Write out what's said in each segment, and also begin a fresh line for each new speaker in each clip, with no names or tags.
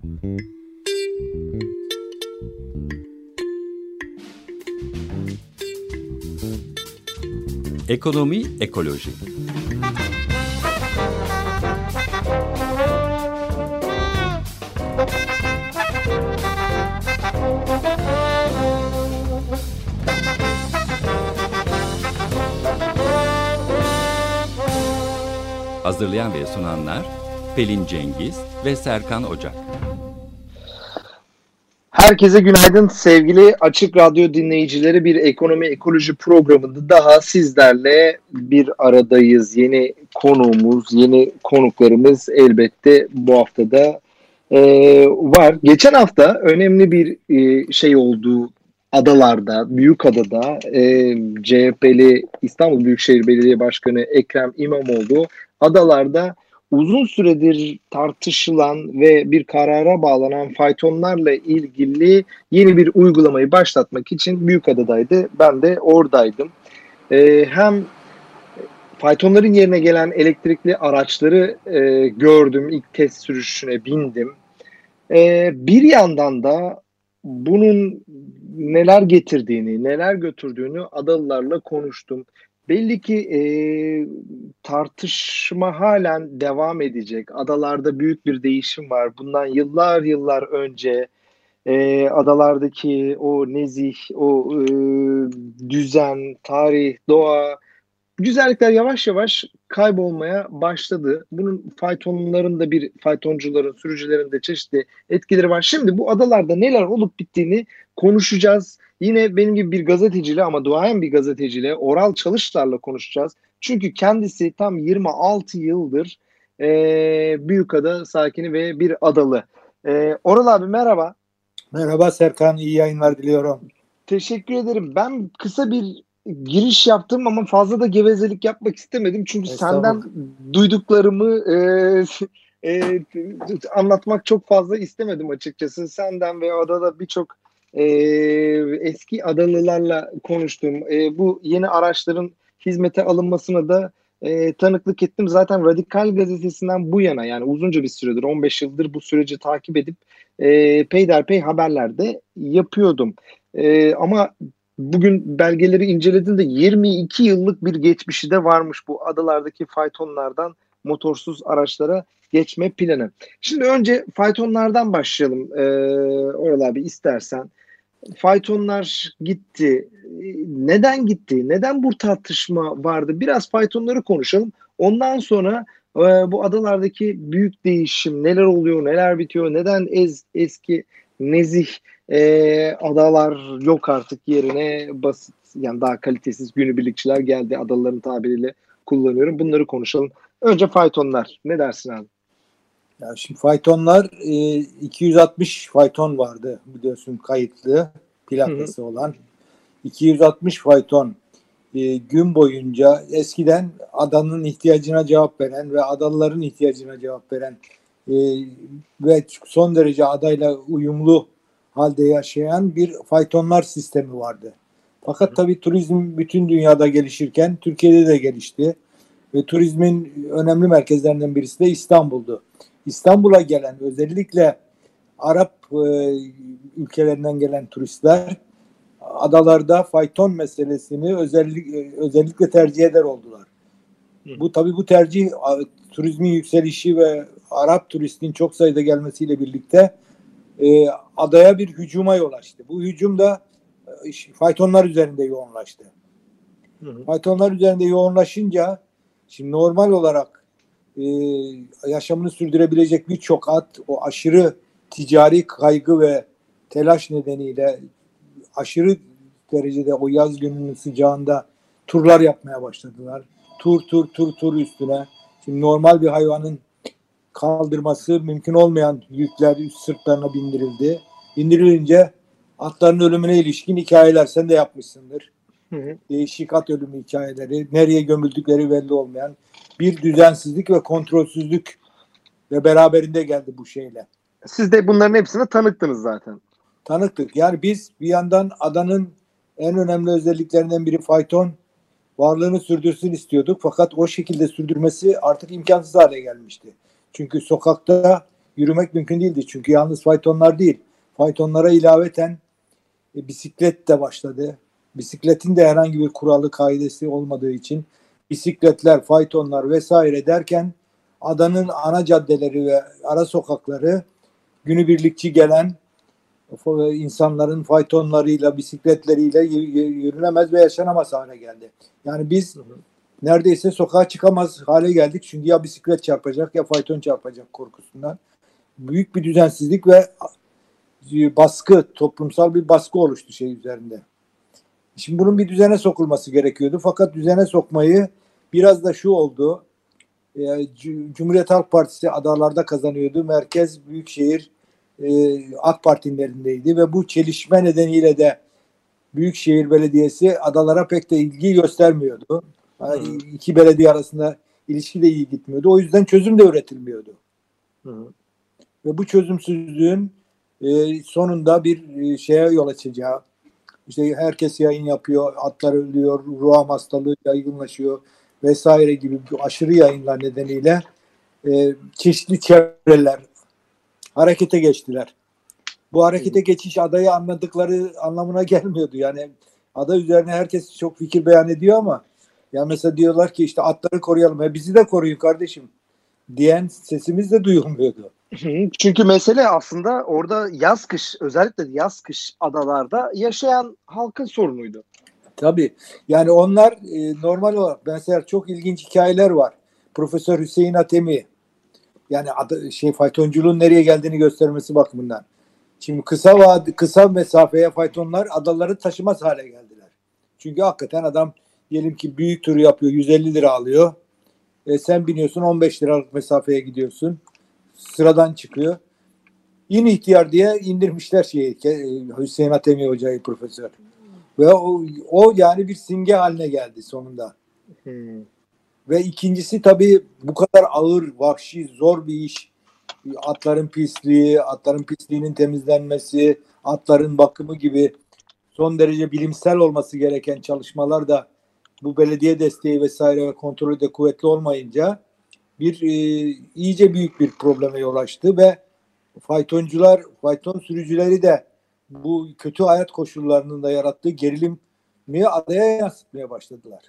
Ekonomi, ekoloji. Hazırlayan ve sunanlar Pelin Cengiz ve Serkan Ocak.
Herkese günaydın sevgili Açık Radyo dinleyicileri. Bir ekonomi ekoloji programında daha sizlerle bir aradayız. Yeni konuğumuz, yeni konuklarımız elbette bu haftada var. Geçen hafta önemli bir şey oldu adalarda, Büyükada'da CHP'li İstanbul Büyükşehir Belediye Başkanı Ekrem İmamoğlu adalarda uzun süredir tartışılan ve bir karara bağlanan faytonlarla ilgili yeni bir uygulamayı başlatmak için Büyükada'daydı. Ben de oradaydım. Hem faytonların yerine gelen elektrikli araçları gördüm, ilk test sürüşüne bindim. Bir yandan da bunun neler getirdiğini, neler götürdüğünü adalılarla konuştum. Belli ki tartışma halen devam edecek. Adalarda büyük bir değişim var. Bundan yıllar önce adalardaki o nezih, o düzen, tarih, doğa, güzellikler yavaş yavaş kaybolmaya başladı. Bunun faytoncuların, sürücülerin de çeşitli etkileri var. Şimdi bu adalarda neler olup bittiğini konuşacağız. Yine benim gibi bir gazeteciyle ama duayen bir gazeteciyle Oral Çalışlar'la konuşacağız. Çünkü kendisi tam 26 yıldır Büyükada sakini ve bir adalı. Oral abi merhaba.
Merhaba Serkan, iyi yayınlar diliyorum.
Teşekkür ederim. Ben kısa bir giriş yaptım ama fazla da gevezelik yapmak istemedim. Çünkü senden duyduklarımı anlatmak çok fazla istemedim açıkçası. Senden ve adada birçok eski adalılarla konuştum. Bu yeni araçların hizmete alınmasına da tanıklık ettim. Zaten Radikal Gazetesi'nden bu yana, yani uzunca bir süredir, 15 yıldır bu süreci takip edip peyderpey haberlerde yapıyordum. Ama bugün belgeleri incelediğimde 22 yıllık bir geçmişi de varmış bu adalardaki faytonlardan motorsuz araçlara geçme planı. Şimdi önce faytonlardan başlayalım Oral abi istersen. Faytonlar gitti. Neden gitti? Neden bu tartışma vardı? Biraz faytonları konuşalım. Ondan sonra bu adalardaki büyük değişim, neler oluyor, neler bitiyor, neden eski nezih adalar yok artık, yerine basit, yani daha kalitesiz günübirlikçiler geldi, adaların tabiriyle kullanıyorum. Bunları konuşalım. Önce faytonlar. Ne dersin abi?
Ya şimdi faytonlar 260 fayton vardı biliyorsun, kayıtlı plakası olan. 260 fayton gün boyunca eskiden adanın ihtiyacına cevap veren ve adalıların ihtiyacına cevap veren ve son derece adayla uyumlu halde yaşayan bir faytonlar sistemi vardı. Fakat tabii turizm bütün dünyada gelişirken Türkiye'de de gelişti ve turizmin önemli merkezlerinden birisi de İstanbul'du. İstanbul'a gelen, özellikle Arap ülkelerinden gelen turistler adalarda fayton meselesini özellikle tercih eder oldular. Bu tercih turizmin yükselişi ve Arap turistin çok sayıda gelmesiyle birlikte adaya bir hücuma yol açtı. Bu hücum da faytonlar üzerinde yoğunlaştı. Faytonlar üzerinde yoğunlaşınca şimdi normal olarak yaşamını sürdürebilecek birçok at o aşırı ticari kaygı ve telaş nedeniyle aşırı derecede o yaz gününün sıcağında turlar yapmaya başladılar. Tur üstüne. Şimdi normal bir hayvanın kaldırması mümkün olmayan yükler üst sırtlarına bindirildi. İndirilince atların ölümüne ilişkin hikayeler sen de yapmışsındır. Değişik at ölümü hikayeleri, nereye gömüldükleri belli olmayan bir düzensizlik ve kontrolsüzlük ve beraberinde geldi bu şeyle.
Siz de bunların hepsine tanıktınız zaten.
Tanıktık. Yani biz bir yandan adanın en önemli özelliklerinden biri fayton varlığını sürdürsün istiyorduk. Fakat o şekilde sürdürmesi artık imkansız hale gelmişti. Çünkü sokakta yürümek mümkün değildi. Çünkü yalnız faytonlar değil. Faytonlara ilaveten bisiklet de başladı. Bisikletin de herhangi bir kuralı, kaidesi olmadığı için bisikletler, faytonlar vesaire derken adanın ana caddeleri ve ara sokakları günübirlikçi gelen insanların faytonlarıyla, bisikletleriyle yürünemez ve yaşanamaz hale geldi. Yani biz neredeyse sokağa çıkamaz hale geldik. Çünkü ya bisiklet çarpacak ya fayton çarpacak korkusundan. Büyük bir düzensizlik ve baskı, toplumsal bir baskı oluştu şey üzerinde. Şimdi bunun bir düzene sokulması gerekiyordu. Fakat düzene sokmayı biraz da şu oldu. Cumhuriyet Halk Partisi adalarda kazanıyordu. Merkez Büyükşehir AK Parti'nin elindeydi ve bu çelişme nedeniyle de Büyükşehir Belediyesi adalara pek de ilgi göstermiyordu. Yani iki belediye arasında ilişki de iyi gitmiyordu. O yüzden çözüm de üretilmiyordu. Ve bu çözümsüzlüğün sonunda bir şeye yol açacağı, işte herkes yayın yapıyor, atlar ölüyor, ruham hastalığı yaygınlaşıyor vesaire gibi aşırı yayınlar nedeniyle çeşitli çevreler harekete geçtiler. Bu harekete geçiş adayı anladıkları anlamına gelmiyordu. Yani ada üzerine herkes çok fikir beyan ediyor ama ya mesela diyorlar ki işte atları koruyalım. Bizi de koruyun kardeşim diyen sesimiz de duyulmuyordu.
Çünkü mesele aslında orada yaz kış, özellikle yaz kış adalarda yaşayan halkın sorunuydu.
Tabii. Yani onlar normal olarak mesela çok ilginç hikayeler var. Profesör Hüseyin Atemi yani faytonculuğun nereye geldiğini göstermesi bakımından. Şimdi kısa mesafeye faytonlar adaları taşımaz hale geldiler. Çünkü hakikaten adam diyelim ki büyük turu yapıyor, 150 lira alıyor. Sen biniyorsun 15 liralık mesafeye gidiyorsun. Sıradan çıkıyor. İn ihtiyar diye indirmişler Hüseyin Atemi Hoca'yı profesör. Ve o yani bir simge haline geldi sonunda. Ve ikincisi tabii bu kadar ağır, vahşi, zor bir iş. Atların pisliği, atların pisliğinin temizlenmesi, atların bakımı gibi son derece bilimsel olması gereken çalışmalar da bu belediye desteği vesaire ve kontrolü de kuvvetli olmayınca iyice büyük bir probleme yol açtı ve fayton sürücüleri de bu kötü hayat koşullarının da yarattığı gerilimi adaya yansıtmaya başladılar.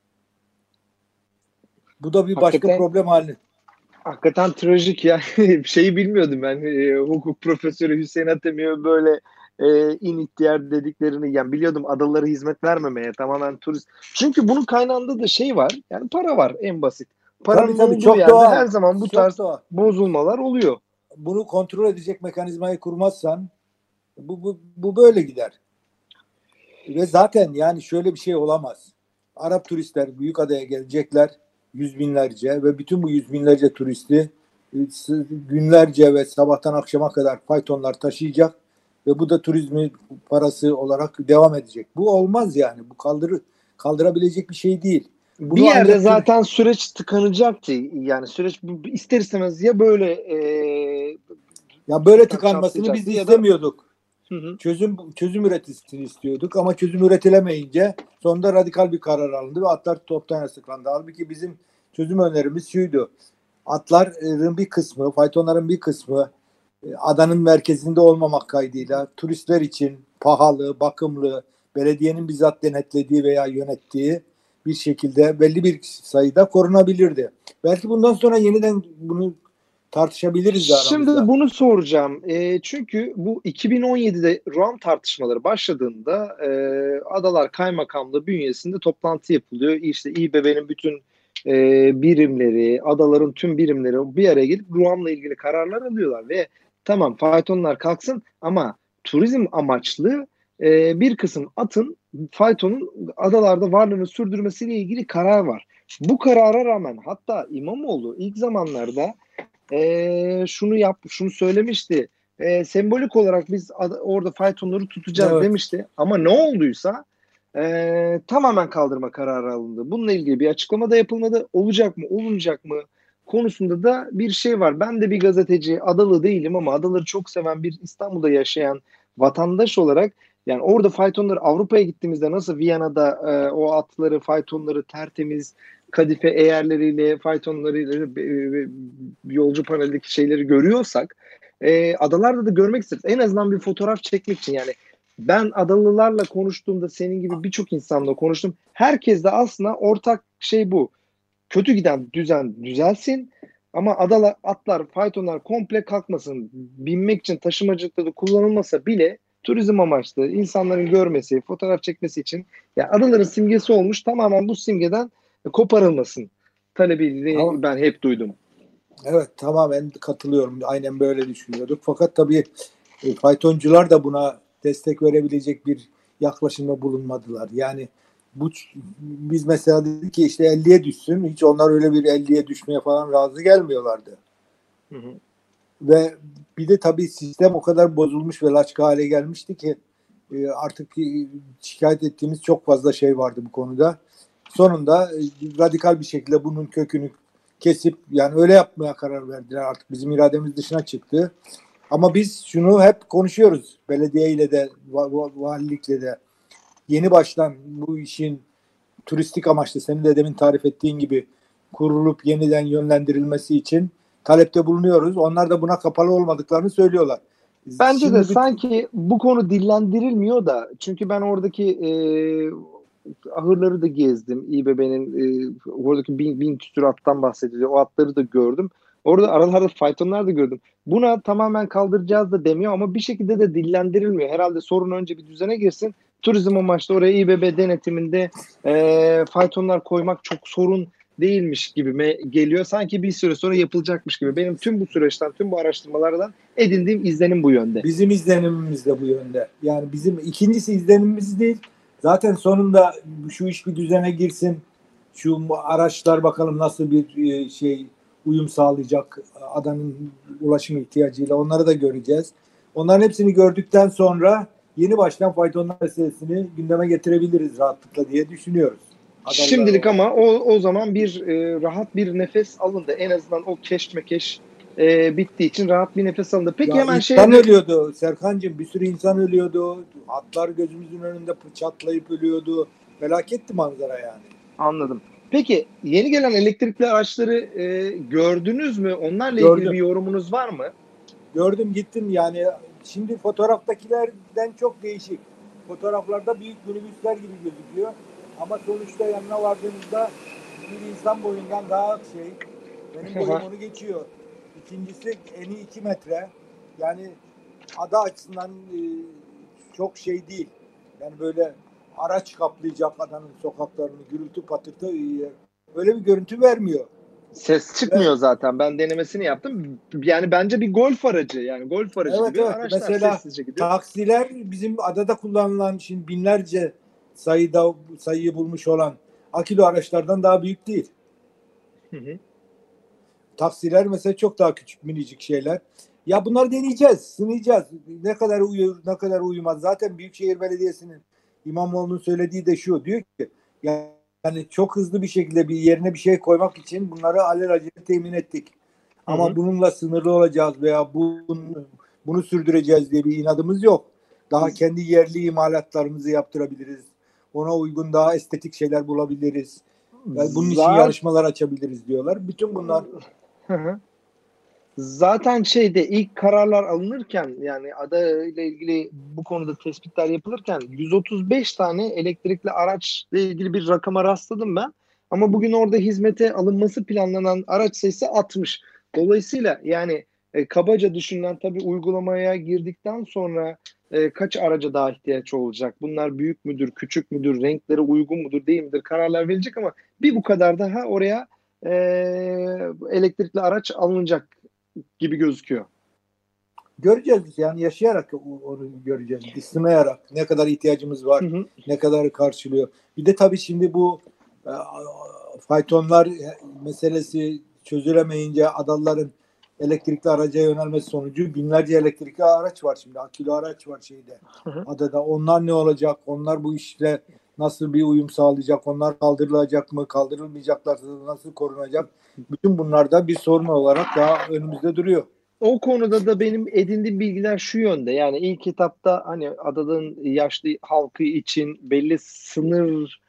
Bu da bir başka problem haline.
Hakikaten trajik ya. Şeyi bilmiyordum ben. Hukuk profesörü Hüseyin Atemi'ye böyle in ihtiyar dediklerini yani biliyordum adalara hizmet vermemeye tamamen turist. Çünkü bunun kaynağında da şey var. Yani para var en basit. Paranın
Tabii,
olduğu
çok
yerde
doğal.
her zaman bu tarz bozulmalar oluyor.
Bunu kontrol edecek mekanizmayı kurmazsan bu böyle gider. Ve zaten yani şöyle bir şey olamaz. Arap turistler Büyükada'ya gelecekler. Yüz binlerce ve bütün bu yüz binlerce turisti günlerce ve sabahtan akşama kadar faytonlar taşıyacak ve bu da turizmi parası olarak devam edecek. Bu olmaz yani. Bu kaldırabilecek bir şey değil.
Bunu bir yerde zaten süreç tıkanacaktı. Yani süreç ister istemez ya böyle
ya böyle tıkanmasını biz istemiyorduk. Çözüm üretilsin istiyorduk ama çözüm üretilemeyince sonunda radikal bir karar alındı ve atlar toptan yasaklandı. Halbuki bizim çözüm önerimiz şuydu. Atların bir kısmı, faytonların bir kısmı adanın merkezinde olmamak kaydıyla turistler için pahalı, bakımlı, belediyenin bizzat denetlediği veya yönettiği bir şekilde belli bir sayıda korunabilirdi. Belki bundan sonra yeniden bunu tartışabiliriz aramızda.
Şimdi bunu soracağım. Çünkü bu 2017'de Ruam tartışmaları başladığında Adalar Kaymakamlığı bünyesinde toplantı yapılıyor. İşte İBB'nin bütün birimleri, adaların tüm birimleri bir araya gelip Ruam'la ilgili kararlar alıyorlar ve tamam faytonlar kalksın ama turizm amaçlı bir kısım atın faytonun adalarda varlığını sürdürmesiyle ilgili karar var. Bu karara rağmen hatta İmamoğlu ilk zamanlarda şunu söylemişti. Sembolik olarak biz orada faytonları tutacağız demişti. Ama ne olduysa tamamen kaldırma kararı alındı. Bununla ilgili bir açıklama da yapılmadı. Olacak mı, olmayacak mı konusunda da bir şey var. Ben de bir gazeteci, adalı değilim ama adaları çok seven bir İstanbul'da yaşayan vatandaş olarak yani orada faytonları Avrupa'ya gittiğimizde nasıl Viyana'da o atları, faytonları tertemiz kadife eğerleriyle, faytonlarıyla, yolcu paneldeki şeyleri görüyorsak adalarda da görmek isteriz. En azından bir fotoğraf çekmek için yani. Ben adalılarla konuştuğumda senin gibi birçok insanla konuştum. Herkes de aslında ortak şey bu. Kötü giden düzen düzelsin ama atlar, faytonlar komple kalkmasın. Binmek için taşımacılıkta da kullanılmasa bile turizm amaçlı insanların görmesi, fotoğraf çekmesi için ya adaların simgesi olmuş tamamen bu simgeden koparılmasın talebini ben hep duydum.
Evet, tamamen katılıyorum. Aynen böyle düşünüyorduk. Fakat tabii faytoncular da buna destek verebilecek bir yaklaşımda bulunmadılar. Yani biz mesela dedik ki işte 50'ye düşsün. Hiç onlar öyle bir 50'ye düşmeye falan razı gelmiyorlardı.
Hı hı.
Ve bir de tabii sistem o kadar bozulmuş ve laçka hale gelmişti ki artık şikayet ettiğimiz çok fazla şey vardı bu konuda. Sonunda radikal bir şekilde bunun kökünü kesip yani öyle yapmaya karar verdiler. Artık bizim irademiz dışına çıktı. Ama biz şunu hep konuşuyoruz. Belediyeyle de, valilikle de. Yeni baştan bu işin turistik amaçlı, senin de demin tarif ettiğin gibi kurulup yeniden yönlendirilmesi için talepte bulunuyoruz. Onlar da buna kapalı olmadıklarını söylüyorlar.
Bence
Şimdi
de sanki bu konu dillendirilmiyor da çünkü ben oradaki ahırları da gezdim. İBB'nin oradaki bin küsur attan bahsediliyor. O atları da gördüm. Orada aralarda faytonlar da gördüm. Buna tamamen kaldıracağız da demiyor ama bir şekilde de dillendirilmiyor. Herhalde sorun önce bir düzene girsin. Turizm amaçlı oraya İBB denetiminde faytonlar koymak çok sorun değilmiş gibi geliyor. Sanki bir süre sonra yapılacakmış gibi. Benim tüm bu süreçten, tüm bu araştırmalardan edindiğim izlenim bu yönde.
Bizim izlenimimiz de bu yönde. Yani bizim ikincisi izlenimimiz değil. Zaten sonunda şu iş bir düzene girsin. Şu araçlar bakalım nasıl bir uyum sağlayacak adanın ulaşım ihtiyacıyla, onları da göreceğiz. Onların hepsini gördükten sonra yeni baştan faytonlar meselesini gündeme getirebiliriz rahatlıkla diye düşünüyoruz.
Şimdilik ama o zaman bir rahat bir nefes alındı. En azından o keşmekeş bittiği için rahat bir nefes alındı. Peki
ya
hemen
insan ölüyordu Serkancığım, bir sürü insan ölüyordu. Atlar gözümüzün önünde çatlayıp ölüyordu. Felaketti manzara yani.
Anladım. Peki yeni gelen elektrikli araçları gördünüz mü? Onlarla
Gördüm.
ilgili bir yorumunuz var mı?
Gördüm, gittim yani. Şimdi fotoğraftakilerden çok değişik. Fotoğraflarda büyük minibüsler gibi gözüküyor. Ama sonuçta yanına vardığınızda bir insan boyundan daha benim boyum onu geçiyor. İkincisi eni 2 metre. Yani ada açısından çok değil. Yani böyle araç kaplayacak adanın sokaklarını, gürültü patırtı öyle bir görüntü vermiyor.
Ses çıkmıyor zaten. Ben denemesini yaptım. Yani bence bir golf aracı. Yani golf aracı gibi araçlar
mesela
sessizce gidiyor.
Taksiler bizim adada kullanılan şimdi binlerce sayıyı bulmuş olan akülü araçlardan daha büyük değil.
Hı hı.
Taksiler mesela çok daha küçük, minicik şeyler. Ya bunları deneyeceğiz, sınayacağız. Ne kadar uyur, ne kadar uyumaz. Zaten Büyükşehir Belediyesi'nin, İmamoğlu'nun söylediği de şu. Diyor ki yani çok hızlı bir şekilde bir yerine bir şey koymak için bunları alelacele temin ettik. Ama bununla sınırlı olacağız veya bunu sürdüreceğiz diye bir inadımız yok. Daha kendi yerli imalatlarımızı yaptırabiliriz. Ona uygun daha estetik şeyler bulabiliriz. Yani bunun için yarışmalar açabiliriz diyorlar. Bütün bunlar
zaten ilk kararlar alınırken yani ada ile ilgili bu konuda tespitler yapılırken 135 tane elektrikli araçla ilgili bir rakama rastladım ben. Ama bugün orada hizmete alınması planlanan araç sayısı 60. Dolayısıyla yani kabaca düşünülen tabii uygulamaya girdikten sonra kaç araca daha ihtiyaç olacak? Bunlar büyük müdür, küçük müdür, renklere uygun mudur, değil midir? Kararlar verilecek ama bir bu kadar daha oraya elektrikli araç alınacak gibi gözüküyor.
göreceğiz yani, yaşayarak onu göreceğiz. Sınayarak ne kadar ihtiyacımız var, ne kadar karşılıyor. Bir de tabii şimdi bu faytonlar meselesi çözülemeyince adalıların elektrikli araca yönelmesi sonucu binlerce elektrikli araç var şimdi. Akülü araç var adada. Onlar ne olacak? Onlar bu işle nasıl bir uyum sağlayacak? Onlar kaldırılacak mı? Kaldırılmayacaklarsa nasıl korunacak? Bütün bunlar da bir sorun olarak daha önümüzde duruyor.
O konuda da benim edindiğim bilgiler şu yönde. Yani ilk etapta hani adanın yaşlı halkı için belli sınır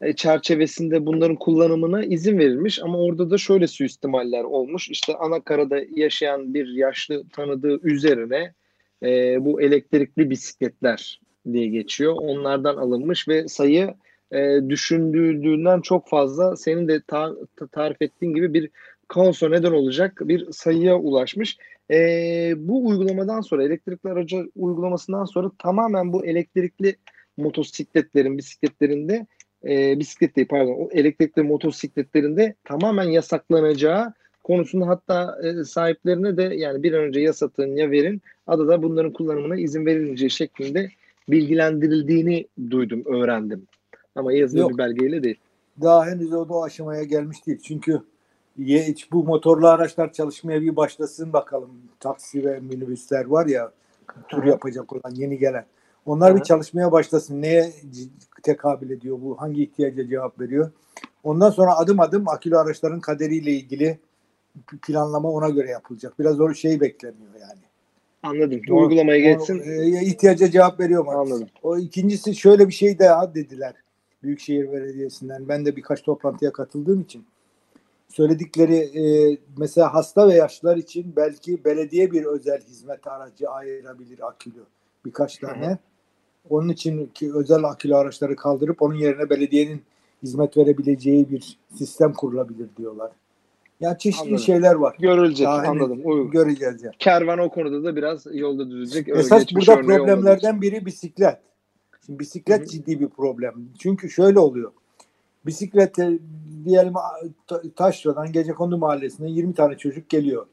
çerçevesinde bunların kullanımına izin verilmiş ama orada da şöyle suistimaller olmuş. İşte Anakara'da yaşayan bir yaşlı tanıdığı üzerine bu elektrikli bisikletler diye geçiyor. Onlardan alınmış ve sayı düşündüğünden çok fazla, senin de tarif ettiğin gibi bir kaosa neden olacak bir sayıya ulaşmış. Bu uygulamadan sonra, elektrikli aracı uygulamasından sonra tamamen bu elektrikli motosikletlerin, bisikletlerinde bisiklet değil pardon, o elektrikli motosikletlerinde tamamen yasaklanacağı konusunda, hatta sahiplerine de yani bir an önce ya satın ya verin, adada bunların kullanımına izin verilmeyeceği şeklinde bilgilendirildiğini duydum, öğrendim. Ama yazılı bir
Yok,
belgeyle değil.
daha henüz o aşamaya gelmiş değil. Çünkü bu motorlu araçlar çalışmaya bir başlasın bakalım. Taksi ve minibüsler var ya, tur yapacak olan yeni gelen. Onlar bir çalışmaya başlasın. Neye tekabül ediyor bu? Hangi ihtiyaca cevap veriyor? Ondan sonra adım adım akülü araçların kaderiyle ilgili planlama ona göre yapılacak. Biraz o şey bekleniyor yani.
Anladım. Uygulamaya geçsin.
İhtiyaca cevap veriyor mu?
Anladım.
O ikincisi şöyle bir şey daha dediler Büyükşehir Belediyesi'nden. Ben de birkaç toplantıya katıldığım için. Söyledikleri mesela hasta ve yaşlılar için belki belediye bir özel hizmet aracı ayırabilir akülü. Birkaç tane. Onun için ki özel akülü araçları kaldırıp onun yerine belediyenin hizmet verebileceği bir sistem kurulabilir diyorlar. Yani çeşitli
Anladım.
Şeyler var.
Görülecek.
Daha
anladım.
Göreceğiz yani.
Kervan o konuda da biraz yolda düzecek.
Esas burada problemlerden biri bisiklet. Şimdi bisiklet ciddi bir problem. Çünkü şöyle oluyor. Bisiklete diyelim Taşra'dan Gecekondu Mahallesi'ne 20 tane çocuk geliyor.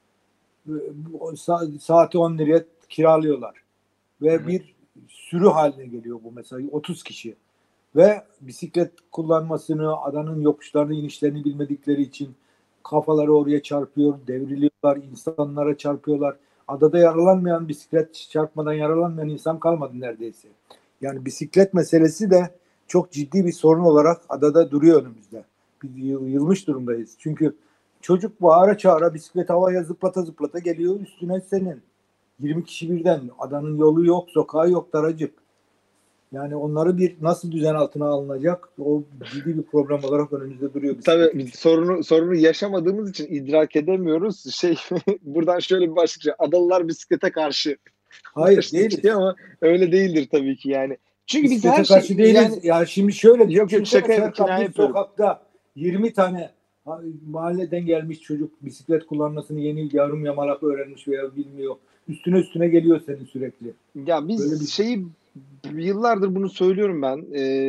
Saati 10 liraya kiralıyorlar. Ve bir sürü haline geliyor bu mesela 30 kişi. Ve bisiklet kullanmasını, adanın yokuşlarını, inişlerini bilmedikleri için kafaları oraya çarpıyor, devriliyorlar, insanlara çarpıyorlar. Adada yaralanmayan, bisiklet çarpmadan yaralanmayan insan kalmadı neredeyse. Yani bisiklet meselesi de çok ciddi bir sorun olarak adada duruyor önümüzde. Yılmış durumdayız. Çünkü çocuk bağıra çağıra bisiklet havaya zıplata zıplata geliyor, üstüne senin. 20 kişi birden. Adanın yolu yok, sokağı yok, daracık. Yani onları nasıl düzen altına alınacak, o ciddi bir problem olarak önümüzde duruyor.
Tabii sorunu yaşamadığımız için idrak edemiyoruz. Buradan şöyle bir başlık. Adalılar bisiklete karşı.
Hayır, değiliz.
Ama öyle değildir tabii ki yani. Çünkü biz
her karşı değiliz. Yani şimdi şöyle
yok şaka
sokakta 20 tane mahalleden gelmiş çocuk bisiklet kullanmasını yeni yarım yamalak öğrenmiş veya bilmiyor. Üstüne geliyor senin sürekli.
Ya biz yıllardır bunu söylüyorum ben.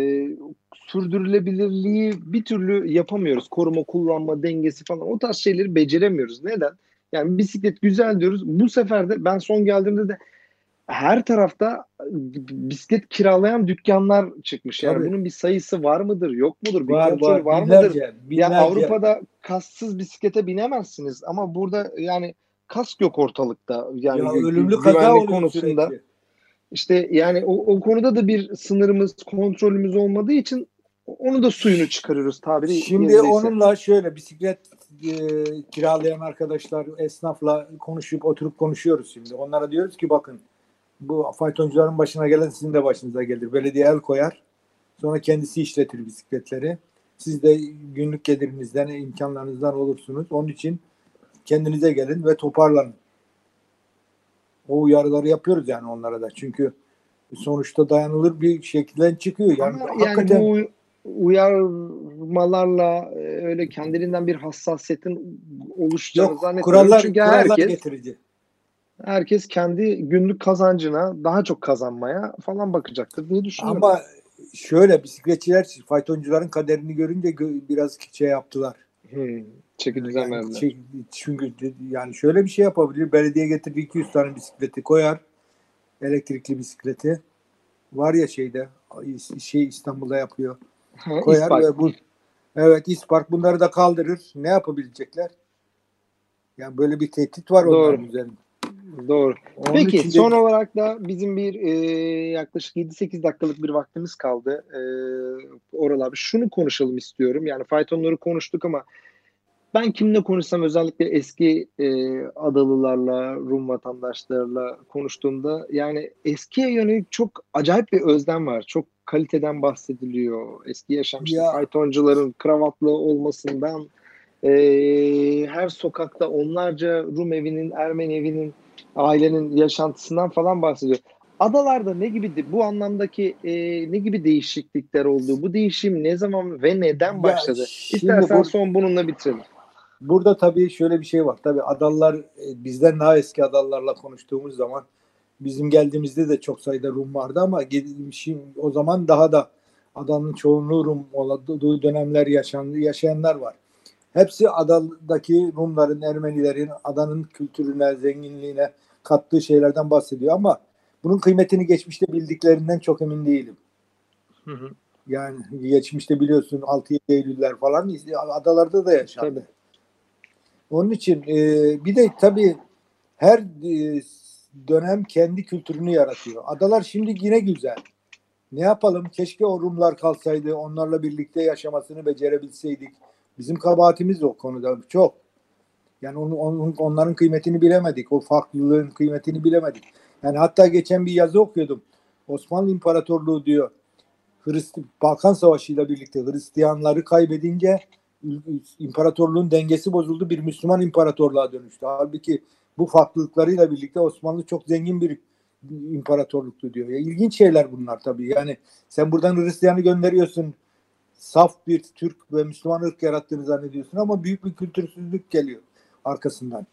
Sürdürülebilirliği bir türlü yapamıyoruz. Koruma, kullanma dengesi falan. O tarz şeyleri beceremiyoruz. Neden? Yani bisiklet güzel diyoruz. Bu sefer de ben son geldiğimde de her tarafta bisiklet kiralayan dükkanlar çıkmış. Yani bunun bir sayısı var mıdır, yok mudur? Bir kontrol var mıdır? Yani Avrupa'da kasksız bisiklete binemezsiniz ama burada yani kask yok ortalıkta. Yani
ölümlü kaza oluyor
konusunda.
Sürekli.
İşte yani o konuda da bir sınırımız, kontrolümüz olmadığı için onu da suyunu çıkarıyoruz tabiri.
Şimdi yerindeyse. Onunla şöyle bisiklet kiralayan arkadaşlar, esnafla oturup konuşuyoruz şimdi. Onlara diyoruz ki bakın bu faytoncuların başına gelen sizin de başınıza gelir. Belediye el koyar. Sonra kendisi işletir bisikletleri. Siz de günlük gelirinizden, imkanlarınızdan olursunuz. Onun için kendinize gelin ve toparlanın. O uyarıları yapıyoruz yani onlara da. Çünkü sonuçta dayanılır bir şekilde çıkıyor. Yani
hakikaten bu uyarmalarla öyle kendiliğinden bir hassasiyetin oluşacağını zannetmiyorum. Çünkü herkes kendi günlük kazancına daha çok kazanmaya falan bakacaktır diye düşünüyorum.
Ama şöyle bisikletçiler faytoncuların kaderini görünce biraz yaptılar.
Çeki düzen verdiler.
Çünkü yani şöyle bir şey yapabilir. Belediye getirdi 200 tane bisikleti koyar. Elektrikli bisikleti. Var ya İstanbul'da yapıyor. Koyar İspark. Ve İspark bunları da kaldırır. Ne yapabilecekler? Yani böyle bir tehdit var onların üzerinde.
Doğru. Peki son olarak da bizim bir yaklaşık 7-8 dakikalık bir vaktimiz kaldı. Oral abi şunu konuşalım istiyorum. Yani faytonları konuştuk ama ben kimle konuşsam özellikle eski adalılarla, Rum vatandaşlarla konuştuğumda yani eskiye yönelik çok acayip bir özlem var. Çok kaliteden bahsediliyor. Eski yaşam işte
Ya
faytoncuların kravatlı olmasından her sokakta onlarca Rum evinin, Ermeni evinin, ailenin yaşantısından falan bahsediyor. Adalarda ne gibi bu anlamdaki ne gibi değişiklikler oldu? Bu değişim ne zaman ve neden
ya
başladı?
şimdi
İstersen son bununla bitirelim.
burada tabii şöyle bir şey var. Tabii adalar bizden daha eski adalarla konuştuğumuz zaman bizim geldiğimizde de çok sayıda Rum vardı ama şimdi, o zaman daha da adanın çoğunluğu Rum olduğu dönemler yaşayanlar var. Hepsi adadaki Rumların, Ermenilerin adanın kültürüne, zenginliğine kattığı şeylerden bahsediyor ama bunun kıymetini geçmişte bildiklerinden çok emin değilim.
Hı hı.
Yani geçmişte biliyorsun 6-7 Eylüller falan adalarda da yaşandı.
Tabii.
Onun için bir de tabii her dönem kendi kültürünü yaratıyor. Adalar şimdi yine güzel. Ne yapalım? Keşke o Rumlar kalsaydı, onlarla birlikte yaşamasını becerebilseydik. Bizim kabahatimiz o konuda çok. Yani onların kıymetini bilemedik. O farklılığın kıymetini bilemedik. Yani hatta geçen bir yazı okuyordum. Osmanlı İmparatorluğu diyor, Balkan Savaşı ile birlikte Hristiyanları kaybedince imparatorluğun dengesi bozuldu. Bir Müslüman imparatorluğa dönüştü. Halbuki bu farklılıklarıyla birlikte Osmanlı çok zengin bir imparatorluktu diyor. Ya, ilginç şeyler bunlar tabii. Yani sen buradan Hristiyanı gönderiyorsun. Saf bir Türk ve Müslüman ırk yarattığını zannediyorsun ama büyük bir kültürsüzlük geliyor arkasından.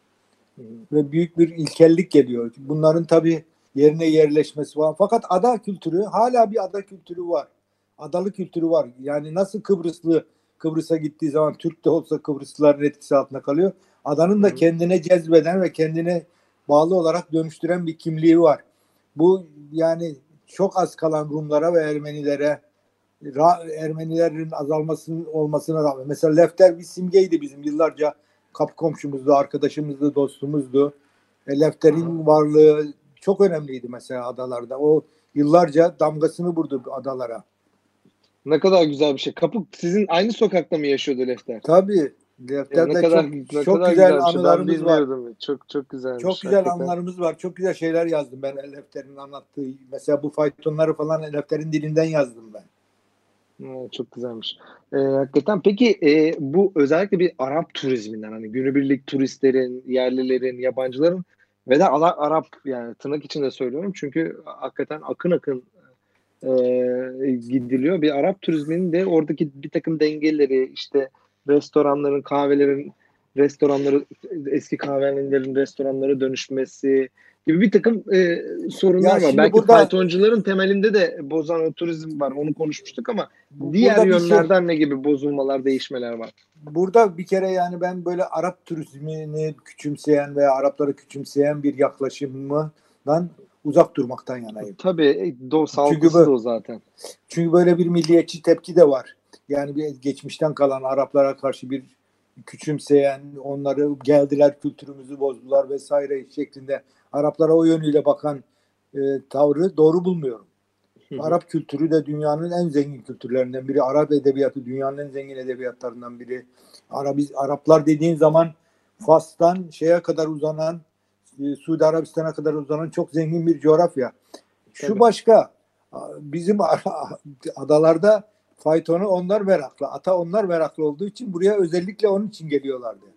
Ve büyük bir ilkellik geliyor. Bunların tabii yerine yerleşmesi var. Fakat ada kültürü, hala bir ada kültürü var. Adalı kültürü var. Yani nasıl Kıbrıs'a gittiği zaman Türk de olsa Kıbrıslıların etkisi altında kalıyor. Adanın da kendine cezbeden ve kendine bağlı olarak dönüştüren bir kimliği var. Bu yani çok az kalan Rumlara ve Ermenilere, Ermenilerin azalmasının olmasına rağmen. Mesela Lefter bir simgeydi bizim yıllarca, kapı komşumuzdu, arkadaşımızdı, dostumuzdu. Lefter'in varlığı çok önemliydi mesela adalarda. O yıllarca damgasını vurdu adalara.
Ne kadar güzel bir şey. Sizin aynı sokakta mı yaşıyordu Lefter?
Tabii.
Ya
Lefter'de
ne
çok
kadar
güzel
güzel bir şey. Ben
anılarımız var.
bilmiyordum. Çok
Çok
güzelmiş
güzel
hakikaten.
anılarımız var. Çok güzel şeyler yazdım ben Lefter'in anlattığı. Mesela bu faytonları falan Lefter'in dilinden yazdım ben.
Çok güzelmiş. Hakikaten. Peki bu özellikle bir Arap turizminden hani günübirlik turistlerin, yerlilerin, yabancıların ve de Arap yani tırnak içinde söylüyorum çünkü hakikaten akın akın gidiliyor. Bir Arap turizminin de oradaki bir takım dengeleri işte restoranların, kahvelerin restoranları eski kahvehanelerin restoranlara dönüşmesi gibi bir takım
Ya
sorunlar var.
şimdi
Belki
burada
faytoncuların temelinde de bozan o turizm var. Onu konuşmuştuk ama diğer
burada bir şey
yönlerden ne gibi bozulmalar, değişmeler var?
Burada bir kere yani ben böyle Arap turizmini küçümseyen veya Arapları küçümseyen bir yaklaşımdan uzak durmaktan yanayım.
Tabii
Çünkü
sağlıklısı da o zaten.
çünkü böyle bir milliyetçi tepki de var. Yani bir geçmişten kalan Araplara karşı bir küçümseyen, onları geldiler kültürümüzü bozdular vesaire şeklinde Araplara o yönüyle bakan tavrı doğru bulmuyorum. Arap kültürü de dünyanın en zengin kültürlerinden biri. Arap edebiyatı dünyanın en zengin edebiyatlarından biri. Araplar dediğin zaman Fas'tan şeye kadar uzanan, Suudi Arabistan'a kadar uzanan çok zengin bir coğrafya. Şu
Tabii.
başka, bizim adalarda faytonu onlar meraklı. Ata onlar meraklı olduğu için buraya özellikle onun için geliyorlardı.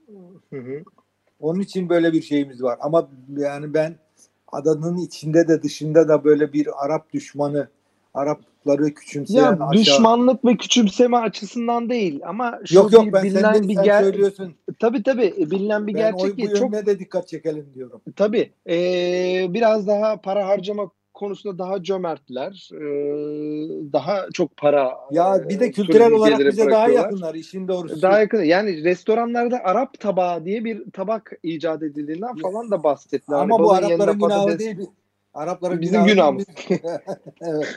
Onun için böyle bir şeyimiz var. Ama yani ben adanın içinde de dışında da böyle bir Arap düşmanı, Arapları küçümseyen
Ya
aşağı.
düşmanlık ve küçümseme açısından değil ama şu
Yok
bir
ben
bilinen bir
sen söylüyorsun.
tabii bilinen bir
Ben
gerçek ki
bu
çok
yönüne de dikkat çekelim diyorum.
tabii biraz daha para harcama konusunda daha cömertler, daha çok para
Ya bir de kültürel
turizm
olarak
geliri
bize daha
bırakıyorlar.
yakınlar işin doğrusu.
Daha yakın. Yani restoranlarda Arap tabağı diye bir tabak icat edildiğinden falan da bahsettiler. Hani
Ama bu
balığın yanına
Arapların günahı
patates.
değil. Arapların
Bizim
günahı değil.
günahımız.
Evet.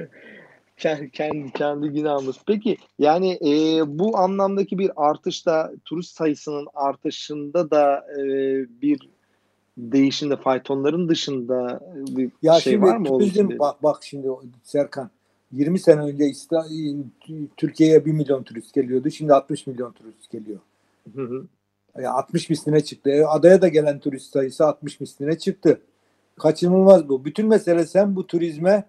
Kendi günahımız. Peki yani bu anlamdaki bir artışta turist sayısının artışında da bir değişimde faytonların dışında bir
Ya
şey var
şimdi
mı olumsuz
turizm
bir?
bak şimdi Serkan 20 sene önce Türkiye'ye 1 milyon turist geliyordu. Şimdi 60 milyon turist geliyor.
Hı hı.
Ya 60 misline çıktı. Adaya da gelen turist sayısı 60 misline çıktı. Kaçınılmaz bu. Bütün mesele sen bu turizme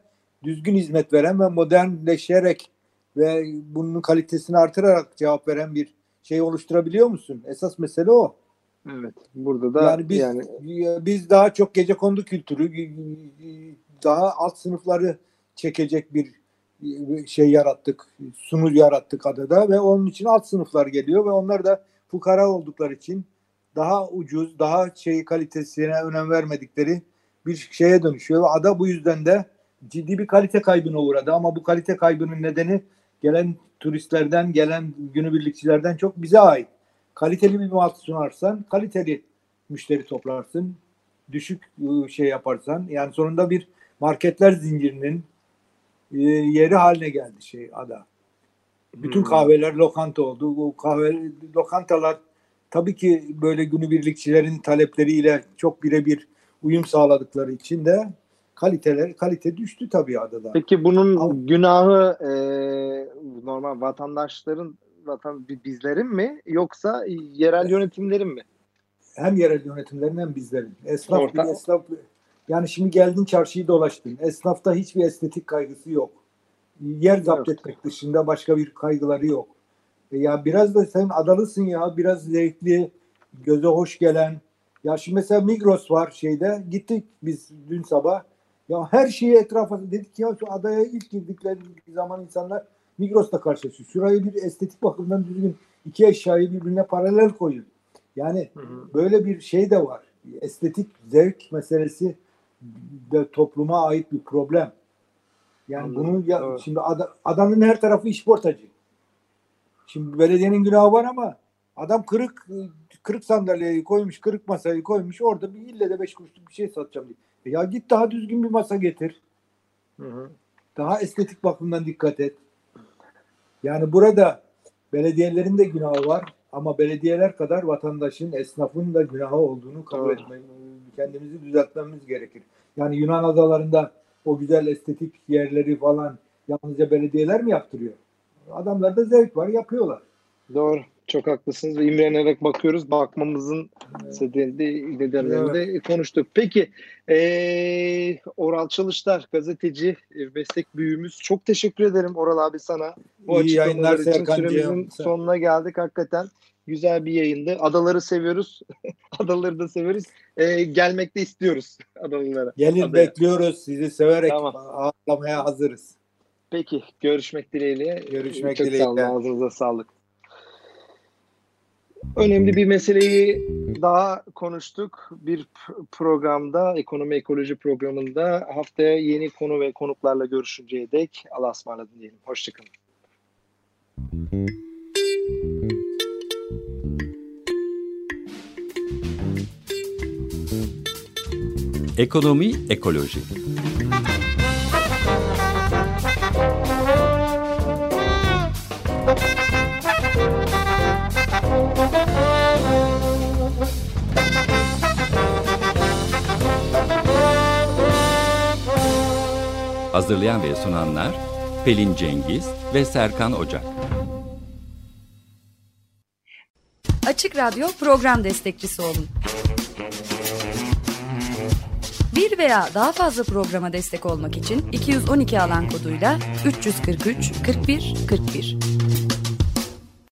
düzgün hizmet veren ve modernleşerek ve bunun kalitesini artırarak cevap veren bir şey oluşturabiliyor musun? Esas mesele o.
Evet. Burada da
yani biz daha çok gecekondu kültürü, daha alt sınıfları çekecek bir şey yarattık, sunu yarattık adada ve onun için alt sınıflar geliyor ve onlar da fukara oldukları için daha ucuz, daha kalitesine önem vermedikleri bir şeye dönüşüyor ve ada bu yüzden de ciddi bir kalite kaybına uğradı. Ama bu kalite kaybının nedeni gelen turistlerden, gelen günübirlikçilerden çok bize ait. Kaliteli bir mal sunarsan, kaliteli müşteri toplarsın. Düşük yaparsan, yani sonunda bir marketler zincirinin yeri haline geldi ada. Bütün kahveler lokanta oldu. Bu lokantalar tabii ki böyle günübirlikçilerin talepleriyle çok birebir uyum sağladıkları için de kalite düştü tabii adada.
Peki bunun günahı normal vatandaşların, bizlerin mi yoksa yerel yönetimlerin mi?
Hem yerel yönetimlerin hem bizlerin. Esnaf yani şimdi geldin çarşıyı dolaştın. Esnafta hiçbir estetik kaygısı yok. Yer zapt etmek dışında başka bir kaygıları yok. Ya biraz da sen adalısın ya, biraz zevkli, göze hoş gelen. Ya şimdi mesela Migros var gittik biz dün sabah. Ya her şeyi etrafa dedik ya, şu adaya ilk girdikleri zaman insanlar Migros'ta karşılaşıyor. Şurayı bir estetik bakımdan düzgün, iki eşyayı birbirine paralel koyun. Yani böyle bir şey de var. Estetik zevk meselesi de topluma ait bir problem. Yani bunun şimdi adanın her tarafı işportacı. Şimdi belediyenin günahı var ama adam kırık sandalyeyi koymuş, kırık masayı koymuş, orada bir ille de 5 kuruşluk bir şey satacağım diye. Ya git daha düzgün bir masa getir. Daha estetik bakımdan dikkat et. Yani burada belediyelerin de günahı var ama belediyeler kadar vatandaşın, esnafın da günahı olduğunu kabul etmemiz, kendimizi düzeltmemiz gerekir. Yani Yunan adalarında o güzel estetik yerleri falan yalnızca belediyeler mi yaptırıyor? Adamlarda zevk var, yapıyorlar.
Doğru. Çok haklısınız. İmrenerek bakıyoruz. Bakmamızın nedenlerinde konuştuk. Peki Oral Çalışlar, gazeteci, meslek büyüğümüz. Çok teşekkür ederim Oral abi sana. Bu açıklamalar için süremizin sonuna geldik. Hakikaten güzel bir yayındı. Adaları seviyoruz. Adaları da severiz. Gelmek de istiyoruz adalılara.
Gelin, bekliyoruz. Sizi severek ağırlamaya hazırız.
Peki. Görüşmek dileğiyle. Çok sağ olun. Ağzınıza sağlık. Önemli bir meseleyi daha konuştuk. Bir programda, ekonomi ekoloji programında, haftaya yeni konu ve konuklarla görüşünceye dek Allah'a ısmarladık diyelim. Hoşçakalın.
Ekonomi ekoloji. Hazırlayan ve sunanlar Pelin Cengiz ve Serkan Ocak.
Açık Radyo program destekçisi olun. Bir veya daha fazla programa destek olmak için 212 alan koduyla 343 41 41.